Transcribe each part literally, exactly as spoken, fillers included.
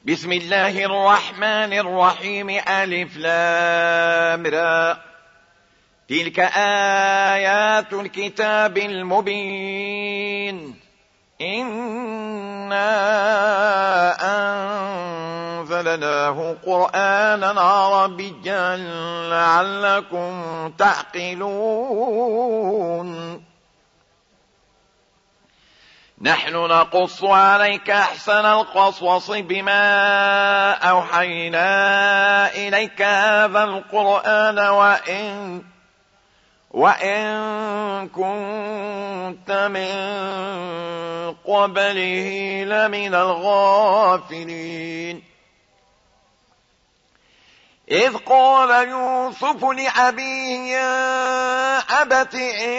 بسم الله الرحمن الرحيم. ألف لام را. تلك آيات الكتاب المبين. إنا أنزلناه قرآنا عربيا لعلكم تعقلون. نحن نقص عليك أحسن القصص بما أوحينا إليك هذا القرآن وإن, وإن كنت من قبله لمن الغافلين. إذ قال يوسف لأبيه يا أبت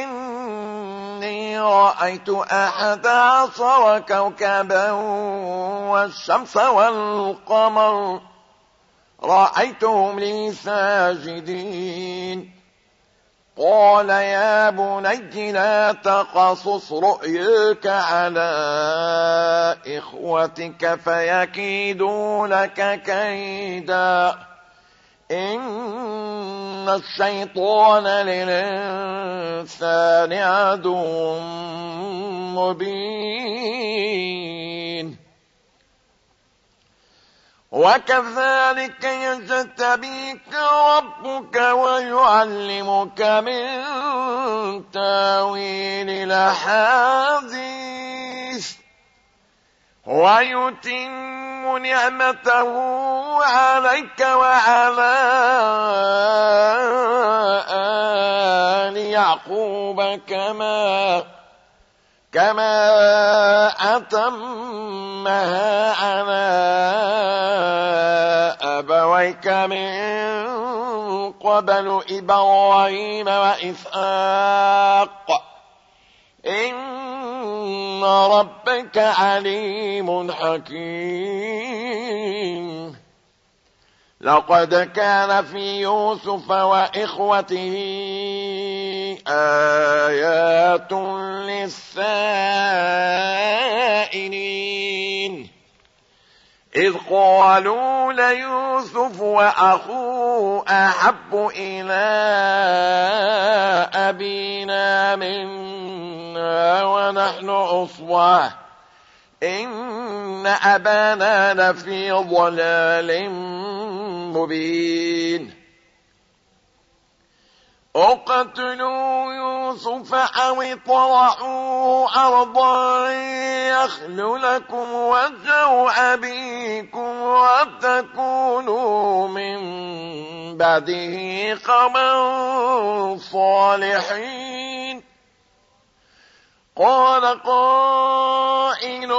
إني رأيت أحد عشر كوكبا والشمس والقمر رأيتهم لي ساجدين. قال يا بني لا تقصص رؤياك على إخوتك فيكيدوا لك كيدا إن الشيطان للإنسان عدو مبين. وكذلك يجتبيك ربك ويعلمك من تاويل الأحاديث ويتم نعمته عليك وعلى آل يعقوب كما كما أتمها على أبويك من قبل إبراهيم وإسحاق إن ربك عليم حكيم. لقد كان في يوسف وإخوته آيات للسائلين إذ قالوا ليوسف وأخوه أحب إلى أبينا منا ونحن عصبة إن أبانا لفي ضلال مبين. اقتلوا يوسف أو اطرحوه أرضا يخل لكم وجه أبيكم وتكونوا من بعده قوما صالحين. قال قائل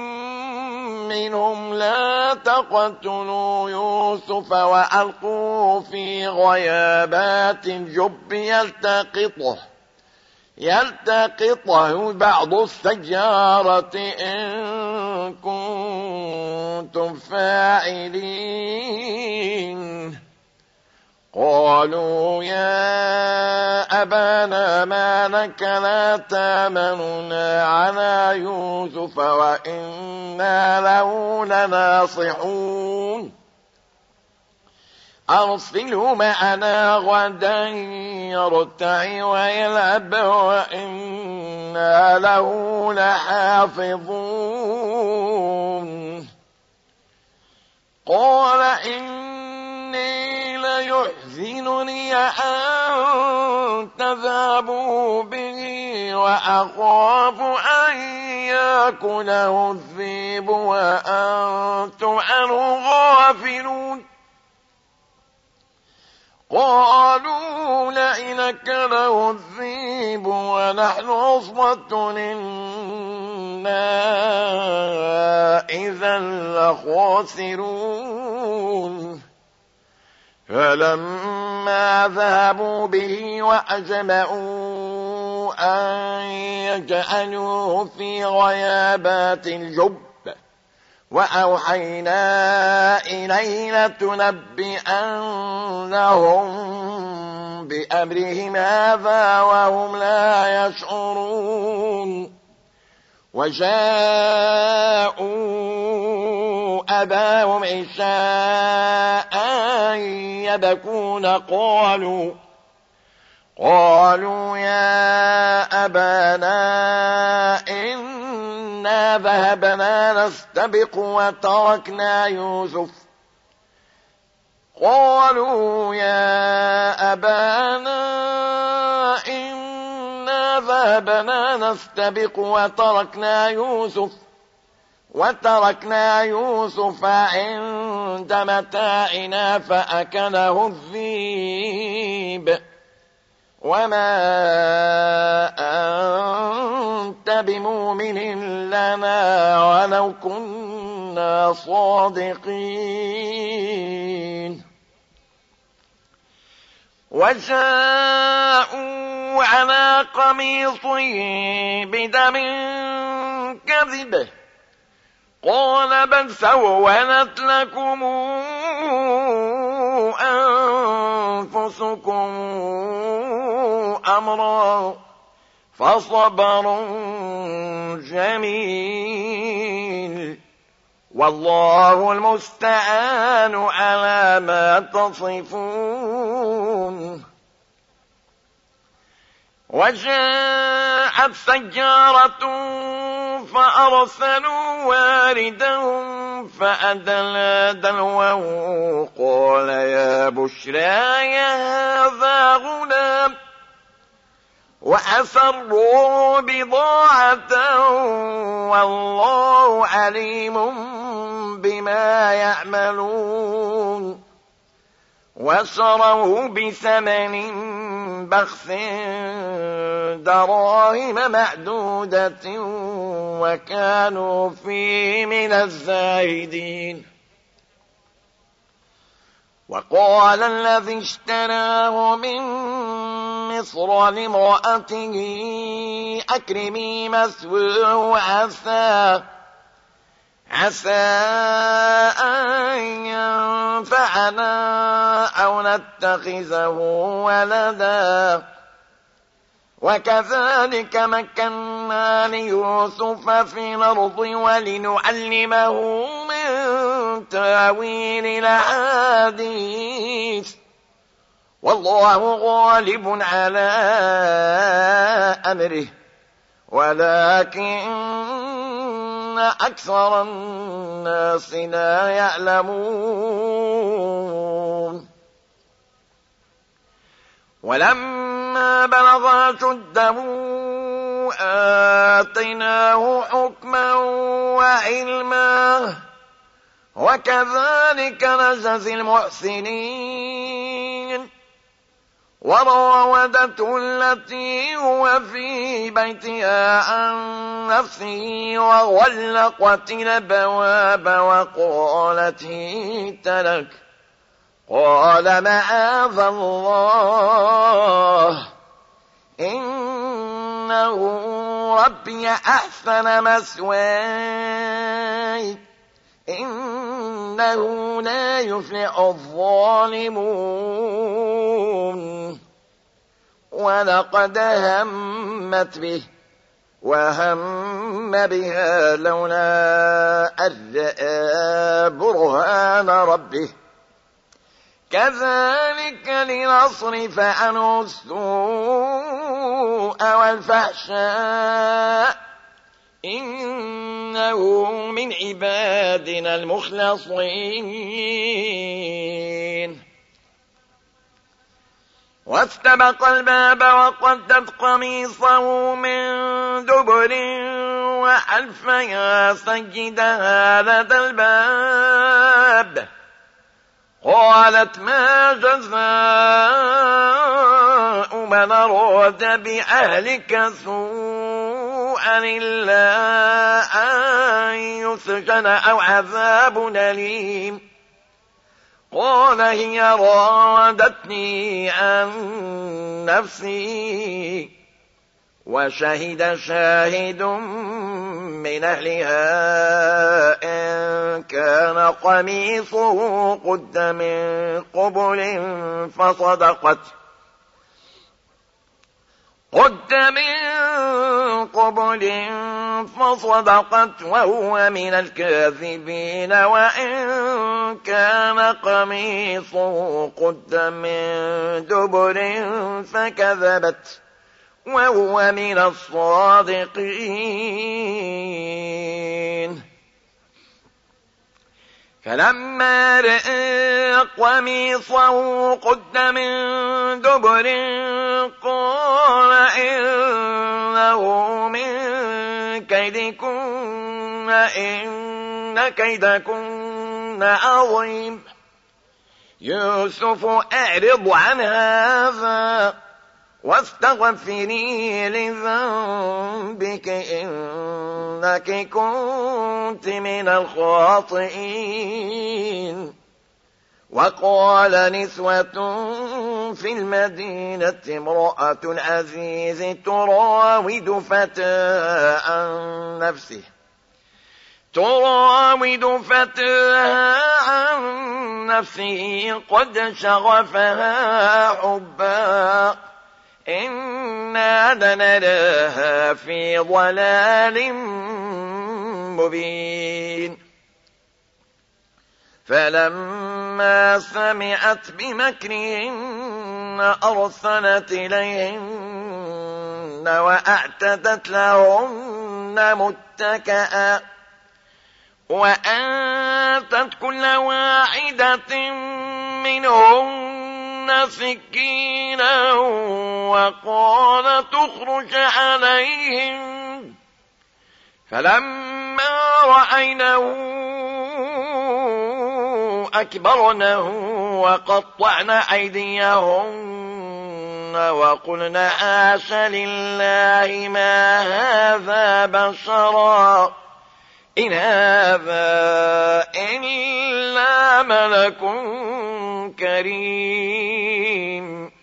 منهم لا تقتلوا يوسف وألقوه في غيابات الجب يلتقطه يلتقطه بعض السيارة إن كنتم فاعلين. قالوا يا أبانا ما لك لا تامننا على يوسف وإنا له لناصحون أرسله معنا غدا يرتع ويلعب وإنا له لحافظون. قال إني ليحزنني أن تذهبوا به وأخاف أن يأكله الذئب وأنتم عنه غافلون. قالوا لئن أكله الذئب ونحن عصبة إنا إذا لخاسرون. فلما ذهبوا به وأجمعوا أن يجعلوه في غيابات الجب وأوحينا إليه لتنبئنهم بأمرهم هذا وهم لا يشعرون. وجاءوا أباهم عشاء يبكون قالوا قالوا يا أبانا إنا ذهبنا نستبق وتركنا يوسف قالوا يا أبانا إنا ذهبنا نستبق وتركنا يوسف وتركنا يوسف عند متاعنا فأكله الذئب وما أنت بمؤمن لنا ولو كنا صادقين وجاءوا على قميصه بدم كذب قال بل سولت لكم أنفسكم أمرا فصبر جميل والله المستعان على ما تصفون وجاءت سيارة فأرسلوا واردهم فأدلى دلوه قال يا بشرى هذا غلام وأسروا بضاعة والله عليم بما يعملون وشروه بثمن بخس دراهم معدودة وكانوا فيه من الزاهدين وقال الذي اشتراه من مصر لامرأته أكرمي مثواه عسى عسى أن ينفعنا أو نتخذه ولدا وكذلك مكنا ليوسف في الأرض ولنعلمه من تاويل الأحاديث والله غالب على أمره ولكن أكثر الناس لا يعلمون ولما بلغ أشده آتيناه حكما وعلما وكذلك نجزي المحسنين وراودته التي هو في بيتها عن نفسه وغلقت الأبواب وقالت هيت لك قال معاذ الله إنه ربي أحسن مثواي إنه لا يفلح الظالمون ولقد همت به وهم بها لولا أن رأى برهان ربه كذلك لنصرف عنه السوء والفحشاء إنه من عبادنا المخلصين واستبق الباب وقدت قميصه من دبر وألف يا سيدها لدى الباب قالت ما جزاء من أراد بأهلك سوءا إلا أن يسجن أو عذاب أليم قال هي راودتني عن نفسي وشهد شاهد من أهلها إن كان قميصه قد من قبل فصدقت قد من قبل فصدقت وهو من الكاذبين وإن كان قميصه قد من دبر فكذبت وهو من الصادقين. فلما رأى قميصه قد من دبر قال إنه من كيدكن إن كيدكن عظيم. يوسف أعرض عن هذا واستغفري لذنبك إنك كنت من الخاطئين. وقال نسوة في المدينة امرأة العزيز تراود فتاها عن نفسه تراود فتاها عن نفسه قد شغفها حبا إنا لنراها في ضلال مبين. فلما سمعت بمكرهن أرسلت إليهن وأعتدت لهن متكئا وآتت كل واحدة منهن سكينا وقالت اخرج عليهم. فلما رأينه أكبرنه وقطعن أيديهن وقلن حاش لله ما هذا بشرا إن هذا إلا ملك كريم.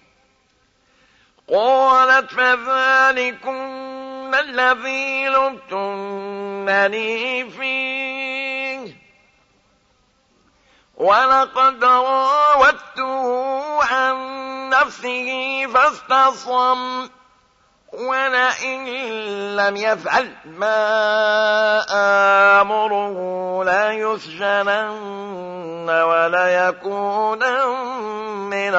قالت فذلكن الذي لمتنني فيه ولقد راودته عن نفسه فاستصم ولئن لم يفعل ما آمره لا يسجنن ولا يكون من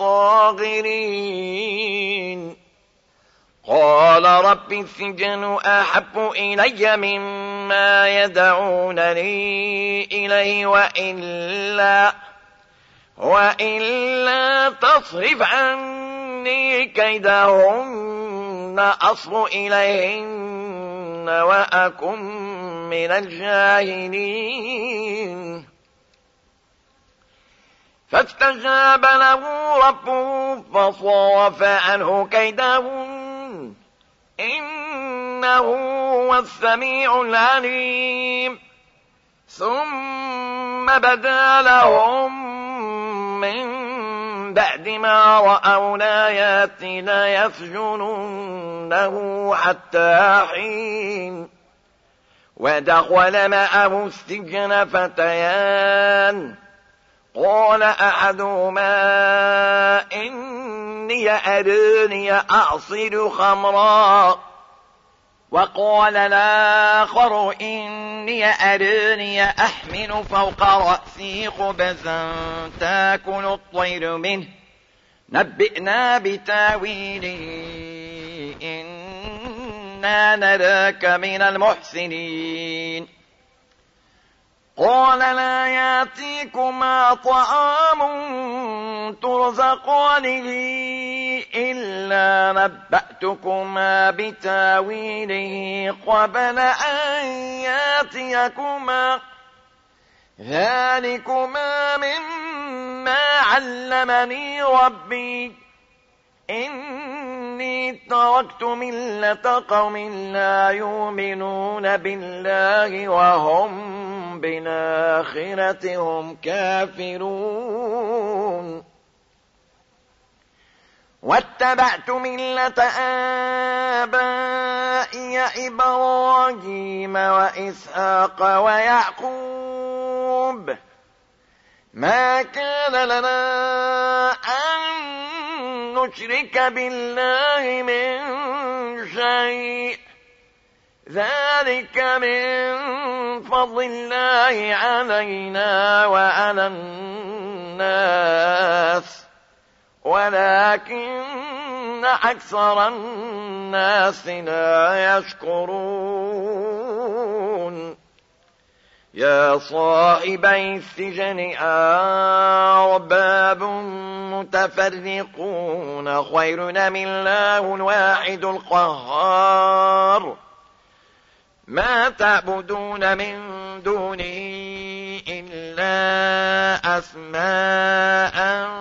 الصاغرين. قال رب السجن أحب إلي مما يدعونني إليه وإلا, وإلا تصرف عني كيدهن أصب إليهن وأكن من الجاهلين. فاستجاب له ربه فصرف عنه كيدهن إنه هو السميع العليم. ثم بدا لهم من بعد ما رأوا الآيات ليسجننه حتى حين. ودخل معه السجن فتيان قال أحدهما إني أراني أعصر خمرا وقال الآخر إني أراني أحمل فوق رأسي خبزا تأكل الطير منه نبئنا بتاويله إنا نراك من المحسنين. قال لا يأتيكما طعام ترزقانه إلا نبأتكما بتاويله قبل أن يأتيكما ذلكما مما علمني ربي إني تركت ملة قوم لا يؤمنون بالله وهم بالآخرة هم كافرون. واتبعت ملة آبائي إبراهيم وإسحاق ويعقوب ما كان لنا أن نشرك بالله من شيء ذلك من فضل الله علينا وعلى الناس ولكن أكثر الناس لا يشكرون يا صاحبي السجن أرباب متفرقون خير من الله الواحد القهار ما تعبدون من دونه إلا أسماء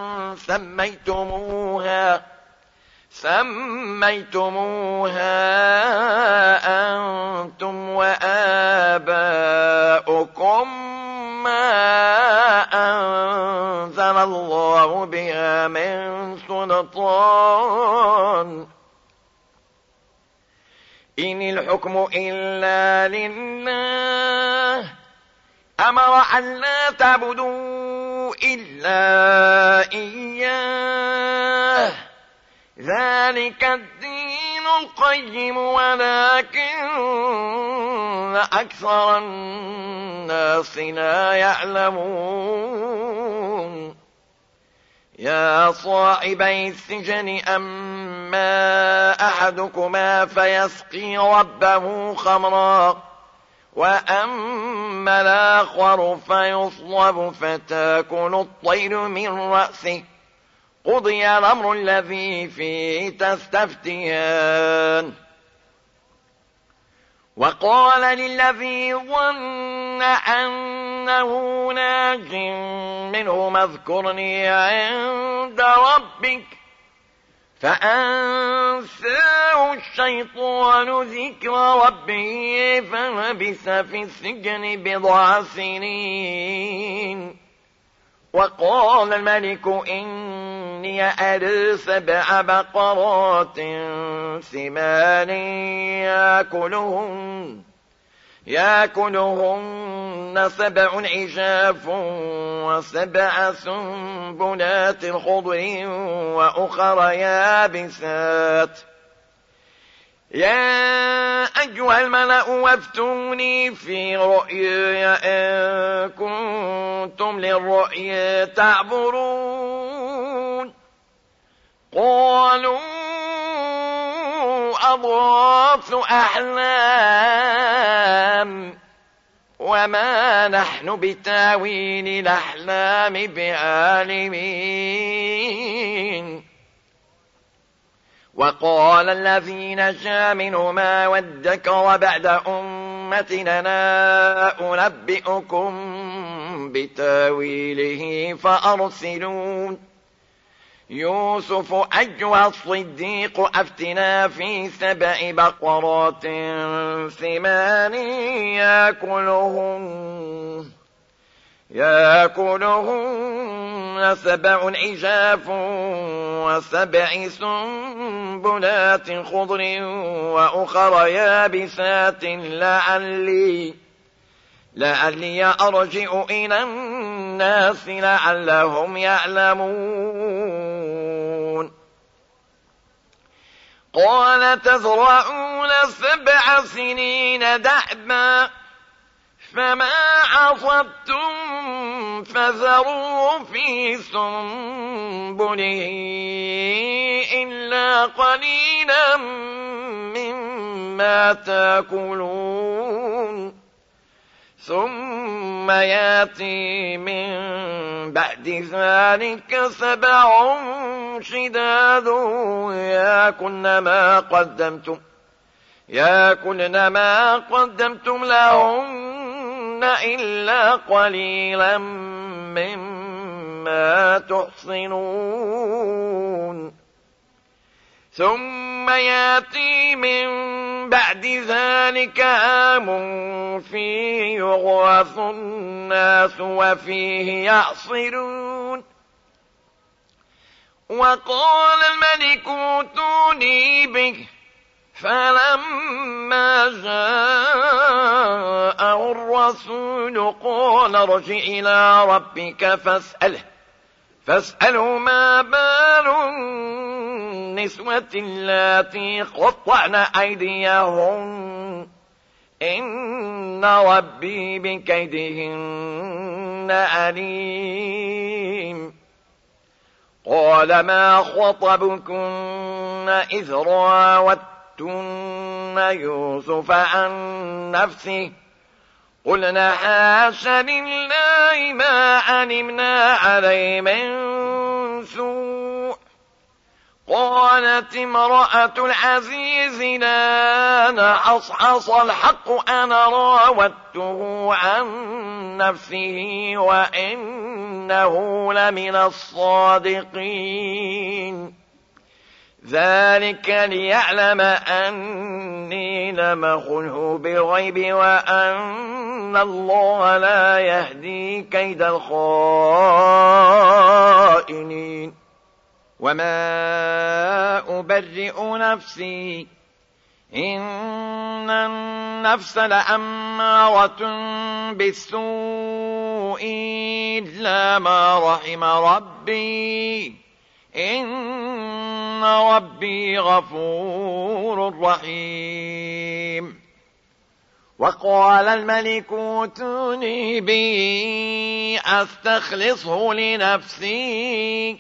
سميتموها سميتموها أنتم وآباؤكم ما أنزل الله بها من سلطان إن الحكم إلا لله أمر أن لا تعبدوا إلا إياه ذلك الدين القيم ولكن أكثر الناس لا يعلمون يا صاحبي السجن أما أحدكما فيسقي ربه خمرا وأما الآخر فيصلب فتاكل الطير من رأسه قضي الأمر الذي فيه تستفتيان وقال للذي ظن أنه ناج منه اذكرني عند ربك فأنساه الشيطان ذكر ربه فلبث في السجن بضع سنين وقال الملك إني أرى سبع بقرات سمان يأكلهن يأكلهن سبع عجاف وسبع سنبلات خضر وأخر يابسات يا أيها الملأ وافتوني في رؤياي إن كنتم للرؤيا تعبرون قالوا أضغاث أحلام وما نحن بتاويل الأحلام بعالمين وقال الذي نجا منهما وادكر بعد أمتنا أنبئكم بتاويله فأرسلون يوسف أيها الصديق أفتنا في سبع بقرات ثمان يأكلهن يأكلهن سبع عجاف وسبع سنبلات خضر وأخر يابسات لعلي لعلي أرجع إلى الناس لعلهم يعلمون قال تزرعون سبع سنين دأبا فما عصبتم فذروا في سنبله إلا قليلا مما تأكلون ثم ياتي من بعد ذلك سبع شداد يأكلن ما قدمتم يأكلن ما قدمتم لهن إلا قليلا مما تحصنون ثم ياتي من بعد ذلك عام فيه يغاث الناس وفيه يعصرون وقال الملك ائتوني به فلما جاءه الرسول قال ارجع إلى ربك فاسأله فاسألوا ما بال النسوة اللاتي قطعن أيديهن إن ربي بكيدهن أليم. قال ما خطبكن إذ راوتن يوسف عن نفسه قلنا حاش لله ما علمنا عليه من سوء. قالت امرأة العزيز لا نحصحص الحق أنا راودته عن نفسه وإنه لمن الصادقين. ذلك ليعلم أني لم أخنه بالغيب وأن الله لا يهدي كيد الخائنين. وما أبرئ نفسي إن النفس لأمارة بالسوء إلا ما رحم ربي إن ربي غفور رحيم. وقال الملك ائتوني به أستخلصه لنفسي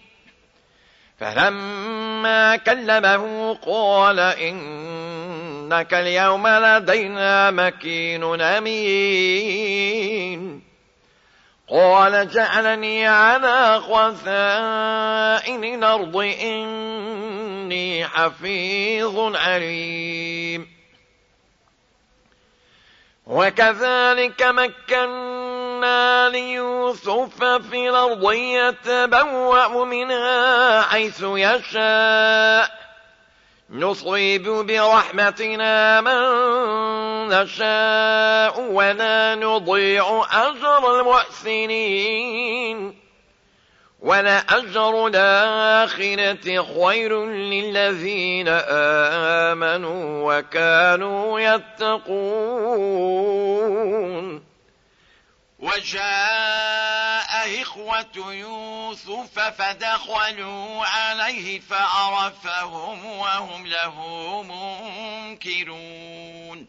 فلما كلمه قال إنك اليوم لدينا مكين أمين. قال جعلني على خزائن الأرض إني حفيظ عليم. وكذلك مكنا ليوسف في الأرض يتبوأ منها حيث يشاء نصيب برحمتنا من نشاء ولا نضيع أجر المحسنين. ولأجر الآخرة خير للذين آمنوا وكانوا يتقون. وجاء إخوة يوسف فدخلوا عليه فعرفهم وهم له منكرون.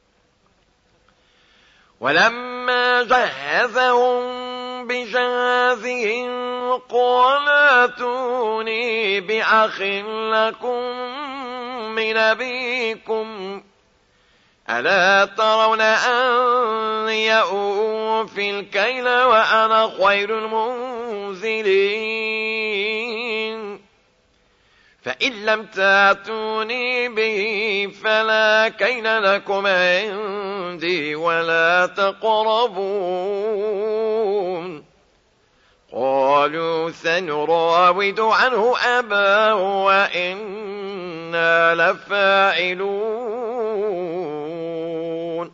ولما جهزهم بجهازهم قال ائتوني بأخ لكم من أبيكم ألا ترون أني أوفي الكيل وأنا خير المنزلين. فإن لم تأتوني به فلا كيل لكم عندي ولا تقربون. قالوا سنراود عنه أباه وإنا لفاعلون.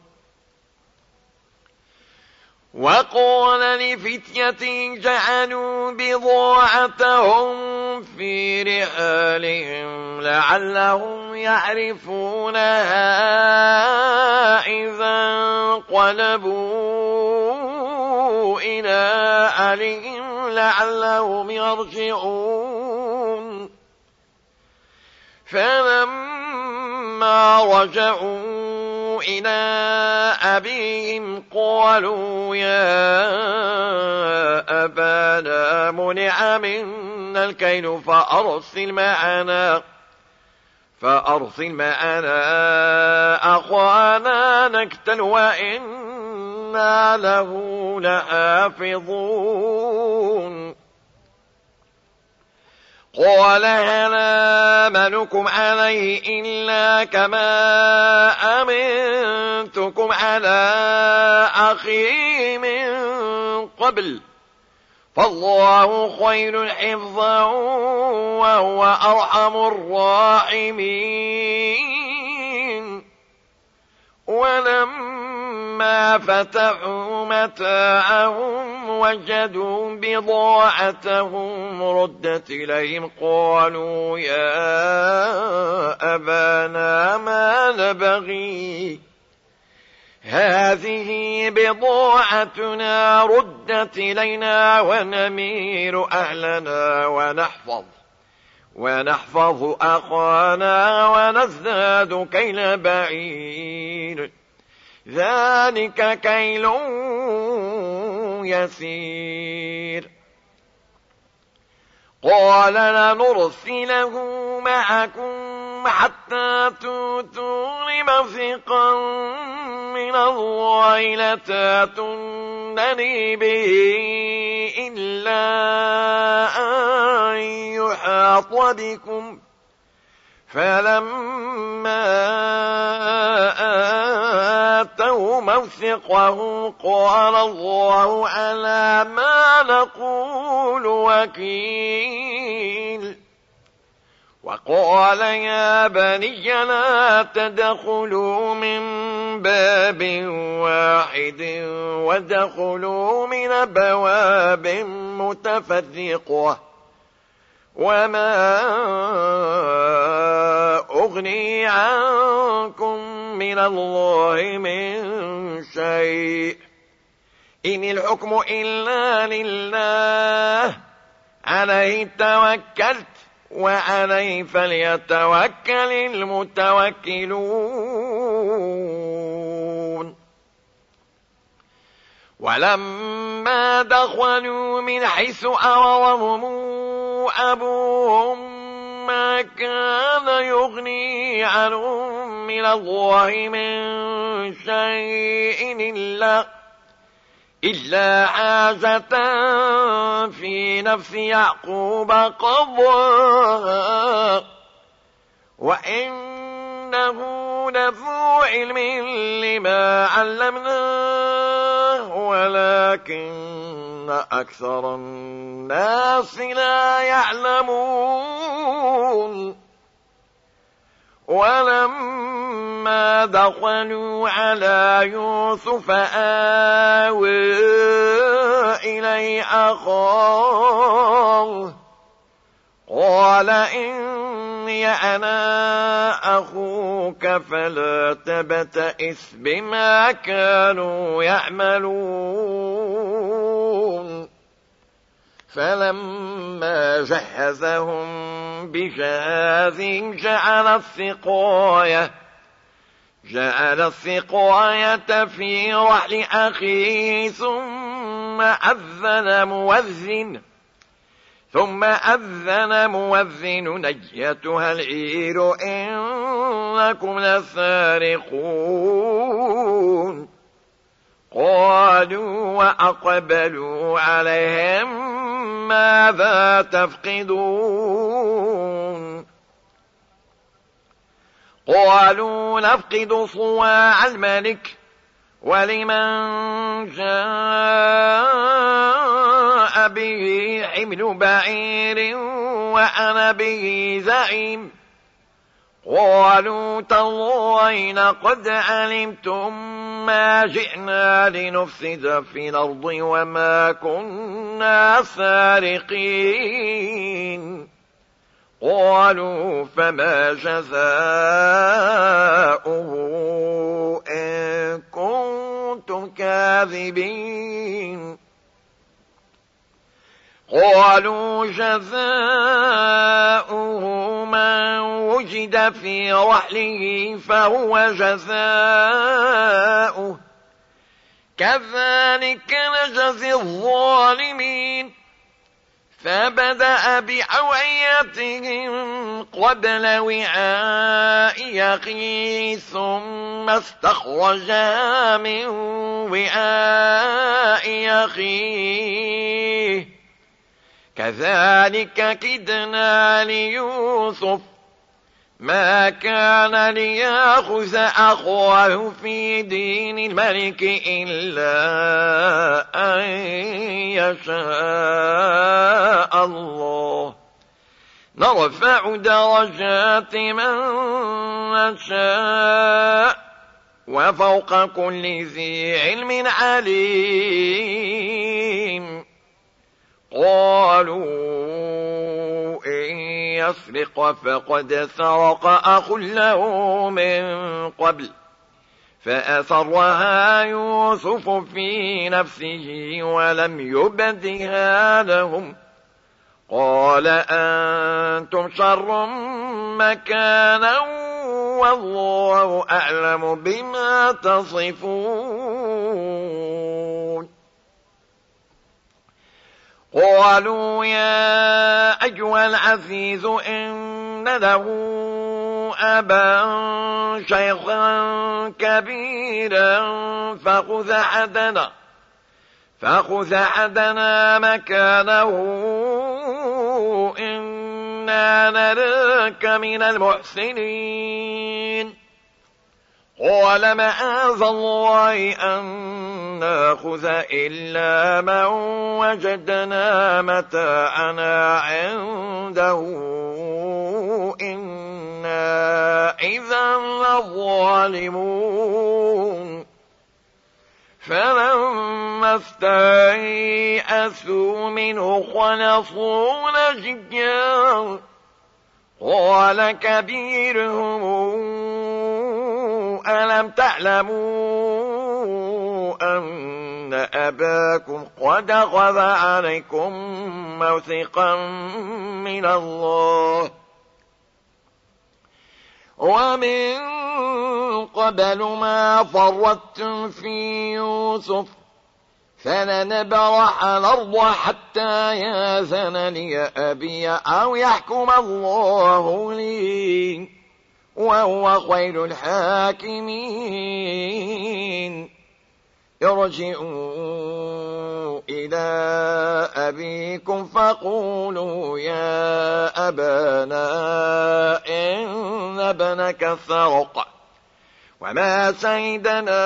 وقال لفتية جعلوا بضاعتهم في رحالهم لعلهم يعرفونها إذا انقلبوا إلى أهلهم لعلهم يرجعون. فلما رجعوا إلى أبيهم قالوا يا أبانا منع منا الكيل فأرسل معنا فأرسل معنا أخانا نكتل وإنا له لحافظون. قال هل آمنكم عليه إلا كما أمنتكم على أخيه من قبل فالله خير حفظا وهو أرحم الراحمين. ولما فتحوا متاعهم وجدوا بضاعتهم ردت إليهم قالوا يا أبانا ما نبغي هذه بضاعتنا ردت إلينا ونمير أهلنا ونحفظ ونحفظ أخانا ونزداد كيل بعير ذلك كيل يسير. قال لنرسله معكم حتى تؤتون موثقا من الله لتأتونني به إلا أن يحاط بكم. فلما آتوا موثقه قال الله على ما نقول وكيل. وقال يا بني لا تدخلوا من باب واحد وادخلوا من أبواب متفرقة وما أغني عنكم من الله من شيء إن الحكم إلا لله عليه توكلت وعليه فليتوكل المتوكلون. ولما دخلوا من حيث أمرهم أبوهم ما كان يغني عنهم من الله من شيء إلا إلا حاجة في نفس يعقوب قضاها وإنه لذو علم لما علمناه ولكن أكثر الناس لا يعلمون. ولما دخلوا على يوسف آوى إليه أخاه قال إني أنا أخوك فلا تبتئس بما كانوا يعملون. فلما جهزهم بجهازهم جعل السقاية جعل السقاية في رحل أخيه ثم أذن مؤذن ثم أذن مؤذن أيتها العير إنكم لسارقون. قالوا وأقبلوا عليهم ماذا تفقدون؟ قالوا نفقد صواع الملك ولمن جاء به حمل بعير وأنا به زعيم. قالوا تالله لقد علمتم ما جئنا لنفسد في الأرض وما كنا سارقين. قالوا فما جزاؤه إن كنتم كاذبين؟ قالوا جزاؤه من وجد في رحله فهو جزاؤه كذلك نجزي الظالمين. فبدأ بأوعيتهم قبل وعاء أخيه ثم استخرجها من وعاء أخيه كذلك كدنا ليوسف ما كان ليأخذ أخاه في دين الملك إلا أن يشاء الله نرفع درجات من نشاء وفوق كل ذي علم عليم. قالوا إن يسرق فقد سرق أخ له من قبل فأسرها يوسف في نفسه ولم يبدها لهم قال أنتم شر مكانا والله أعلم بما تصفون. قالوا يا أيها العزيز إن له أبا شيخا كبيرا فخذ أحدنا فخذ أحدنا مكانه إنا نراك من المحسنين. قال معاذ الله أن نأخذ إلا من وجدنا متاعنا عنده إنا إذا لظالمون. فلما استيئسوا منه خلصوا نجيا قال كبيرهم ألم تعلموا أن أباكم قد أخذ عليكم موثقا من الله ومن قبل ما فرطتم في يوسف فلنبرح الأرض حتى يأذن لي أبي أو يحكم الله لي وهو خير الحاكمين. ارجعوا إلى أبيكم فقولوا يا أبانا إن ابنك سرق وما شهدنا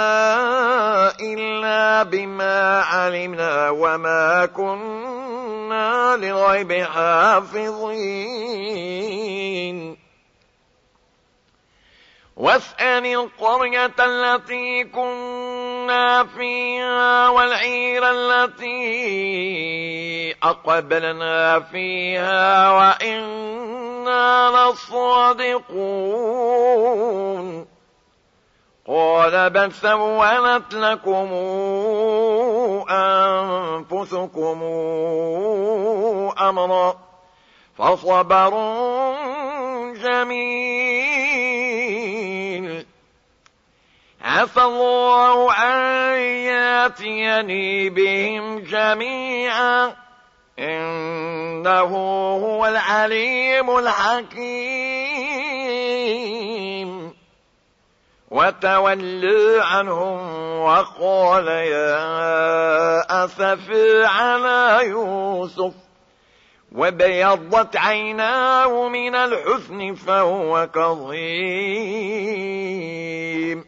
إلا بما علمنا وما كنا للغيب حافظين. واسأل القرية التي كنا فيها والعير التي أقبلنا فيها وإنا لصادقون. قال بل سولت لكم أنفسكم أمرا فصبر جميل عسى الله أن يأتيني بهم جميعا إنه هو العليم الحكيم. وتولى عنهم وقال يا أسفي على يوسف وبيضت عيناه من الحزن فهو كظيم.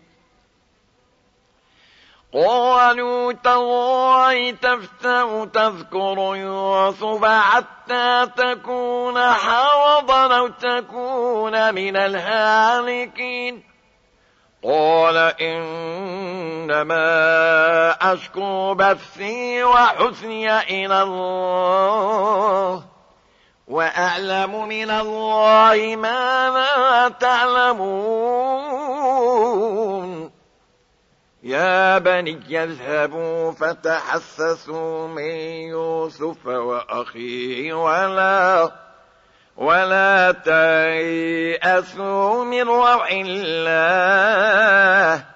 قالوا تالله تفتأ تذكر يوسف حتى تكون حرضا أو تكون من الهالكين. قال إنما أشكو بثي وحزني إلى الله وأعلم من الله ما لا تعلمون. يا بني اذهبوا فتحسسوا من يوسف وأخيه ولا ولا تيأسوا من روح الله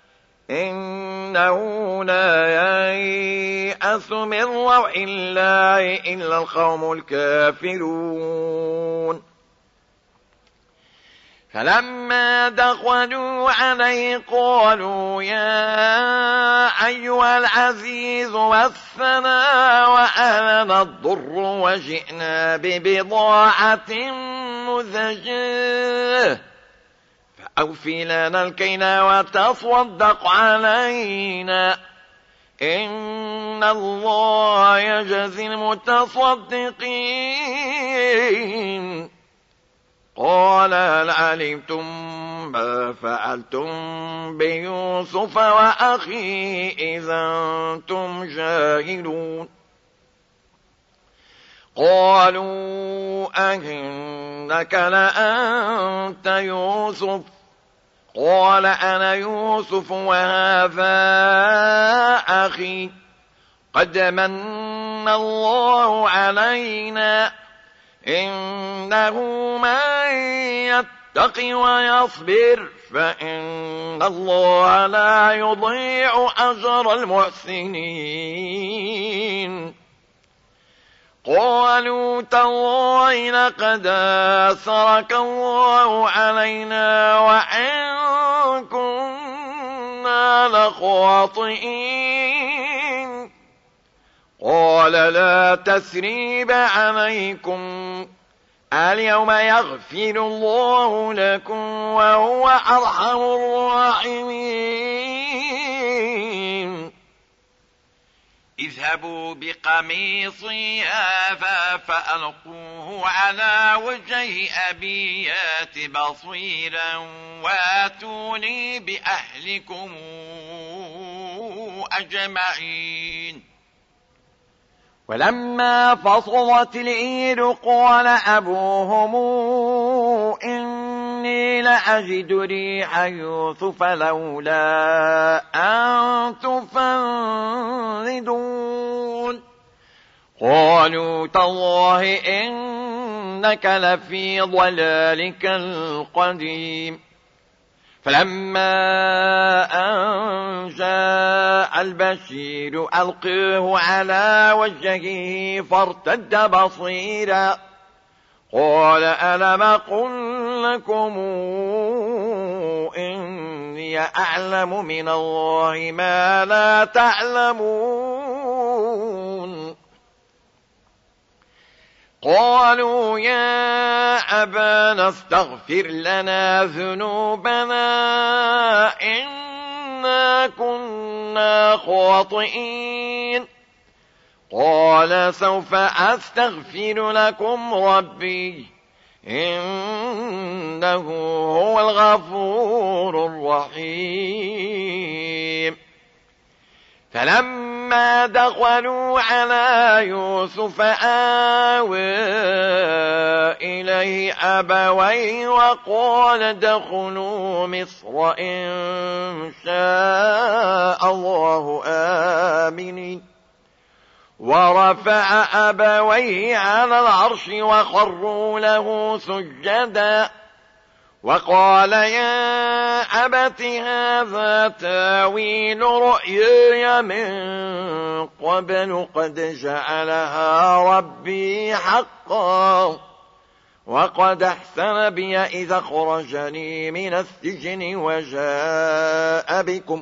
إنه لا ييأس من روح الله إلا القوم الكافرون. فلما دخلوا عليه قالوا يا أيها العزيز مسنا وأهلنا الضر وجئنا ببضاعة مزجاة فأوفي لنا الكيل وتصدق علينا إن الله يجزي المتصدقين. قال هل علمتم ما فعلتم بيوسف وأخيه إذا أنتم جاهلون. قالوا أئنك لأنت يوسف قال أنا يوسف وهذا أخي قد من الله علينا إنه من يتق ويصبر فإن الله لا يضيع أجر المحسنين قالوا تالله لقد آثرك الله علينا وإن كنا لخاطئين قال لا تثريب عليكم اليوم يغفر الله لكم وهو أرحم الراحمين اذهبوا بقميصي هذا فألقوه على وجه أبي يات بصيرا واتوني بأهلكم أجمعين ولما فصلت العير قال أبوهم إني لأجد ريح يوسف لولا أن تفندون قالوا تالله إنك لفي ضلالك القديم فلما أن جاء البشير ألقيه على وجهه فارتد بصيرا قال ألم أقل لكم إني أعلم من الله ما لا تعلمون قالوا يا أبانا استغفر لنا ذنوبنا إنا كنا خاطئين قال سوف أستغفر لكم ربي إنه هو الغفور الرحيم فلما دخلوا على يوسف آوى إليه أبويه وقال ادخلوا مصر إن شاء الله آمنين ورفع أبويه على العرش وخروا له سجدا وقال يا أبت هذا تاويل رؤياي من قبل قد جعلها ربي حقا وقد أحسن بي إذا خرجني من السجن وجاء بكم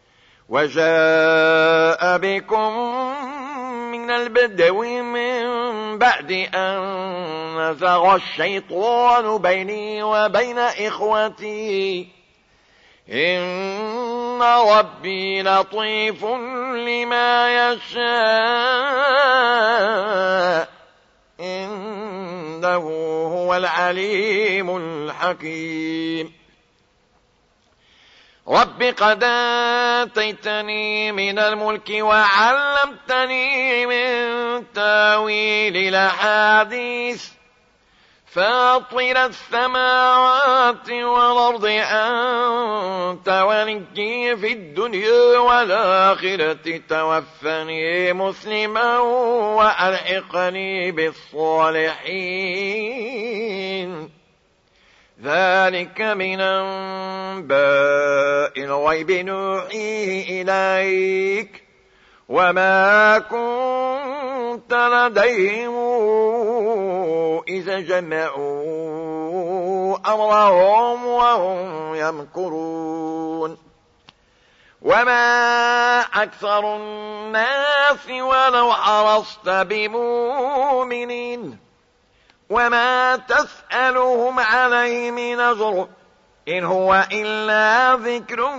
وجاء بكم من البدو من بعد أن نزغ الشيطان بيني وبين إخوتي إن ربي لطيف لما يشاء إنه هو العليم الحكيم رب قد آتيتني من الملك وعلمتني من تاويل الأحاديث فاطر السماوات والأرض أنت وليي في الدنيا والآخرة توفني مسلما وألحقني بالصالحين ذلك من أنباء الغيب نوحيه إليك وما كنت لديهم إذا جمعوا أمرهم وهم يمكرون وما أكثر الناس ولو حرصت بمؤمنين وما تسألهم عليه من أجر إن هو إلا ذكر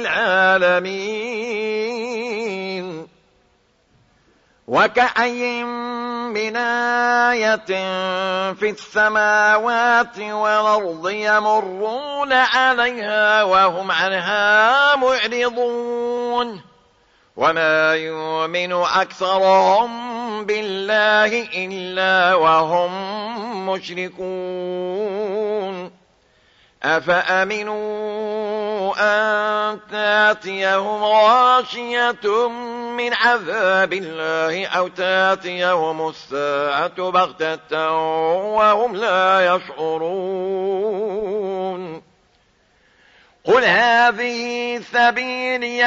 للعالمين وكأي من آية في السماوات والأرض يمرون عليها وهم عنها معرضون وما يؤمن أكثرهم بالله إلا وهم مشركون أفأمنوا أن تاتيهم غاشية من عذاب الله أو تاتيهم الساعة بغتة وهم لا يشعرون قل هذه سبيلي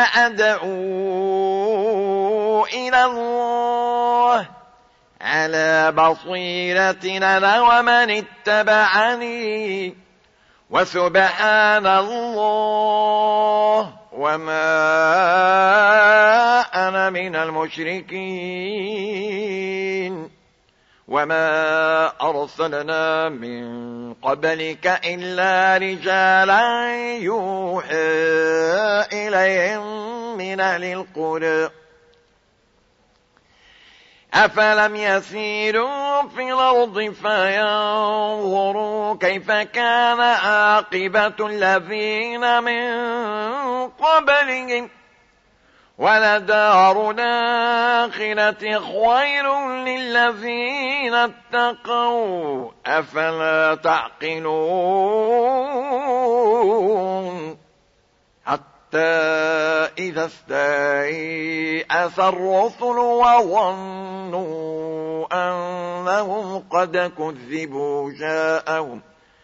أدعو إلى الله على بصيرة أنا ومن اتبعني وسبحان الله وما أنا من المشركين وما أرسلنا من قبلك إلا رجالا يوحى إليهم من أهل القرى أفلم يسيروا في الأرض فينظروا كيف كان عاقبة الذين من قبلهم ولدار الآخرة خير للذين اتقوا أفلا تعقلون حتى إذا استيأس الرسل وظنوا أنهم قد كذبوا جاءهم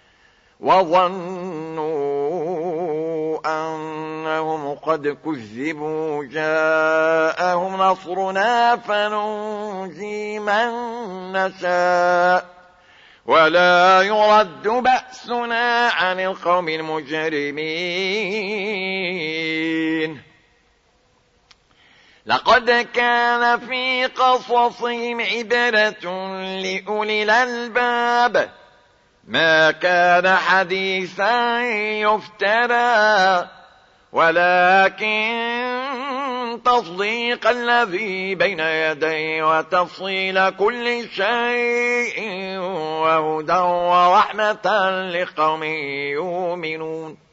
وظنوا أنهم قد كذبوا جاءهم نصرنا فننجي من نشاء ولا يرد بأسنا عن القوم المجرمين لقد كان في قصصهم عبرة لأولي الألباب ما كان حديثا يفترى ولكن تصديق الذي بين يديه وتفصيل كل شيء وهدى ورحمة لقوم يؤمنون